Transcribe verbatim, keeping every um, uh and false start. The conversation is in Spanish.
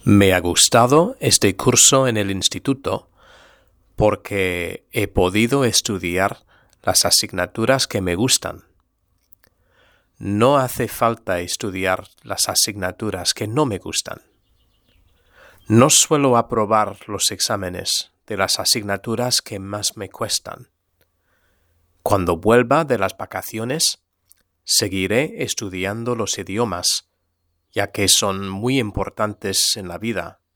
Me ha gustado este curso en el instituto porque he podido estudiar las asignaturas que me gustan. No hace falta estudiar las asignaturas que no me gustan. No suelo aprobar los exámenes de las asignaturas que más me cuestan. Cuando vuelva de las vacaciones, seguiré estudiando los idiomas, ya que son muy importantes en la vida.